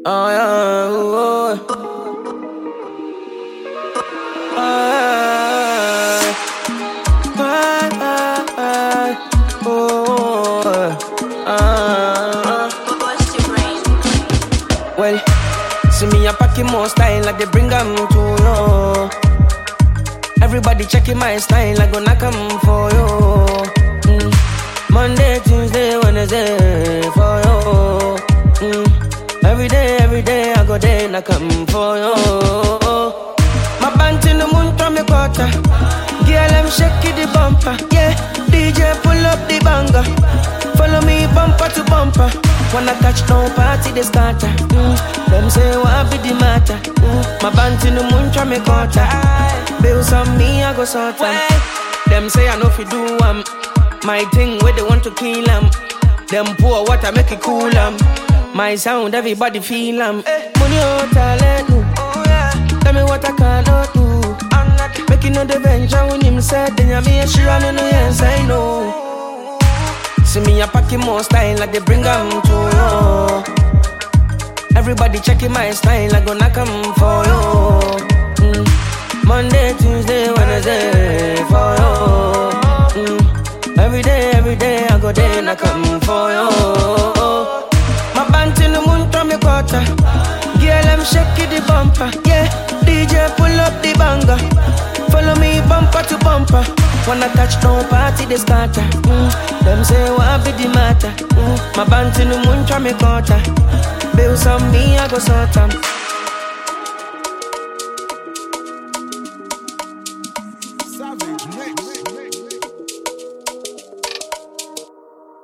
Oh yeah, oh, well, see me a packing more style like they bring 'em to you. Everybody checking my style, I gonna come for you. Monday, Tuesday, Wednesday for you. Every day I go there and I come for you. My band in the moon from the quarter. Girl, I'm shaking the bumper. Yeah, DJ pull up the banger. Follow me bumper to bumper. Wanna catch no party, they scatter. Them say what be the matter. My band in the moon from the quarter. Bills on me, I go sort them. Them say I know if you do my thing where they want to kill 'em. Them poor water make it cool 'em. My sound, everybody feel 'em. Money out, talent, no. Tell me what I cannot do. Make you know the venture when him said, then you make sure I know yes I know. See me a packing more style like they bring 'em to you. Everybody checking my style, I gonna come for you. Monday, Tuesday, Wednesday for you. Every day I go there and I come for you. My band in the moon from the quarter. Girl, I'm shaking the bumper. Yeah, DJ pull up the banger. Follow me bumper to bumper. Wanna catch no party, they scatter. Them say what be the matter. My band in the moon from the quarter. Bills on me, I go sort 'em.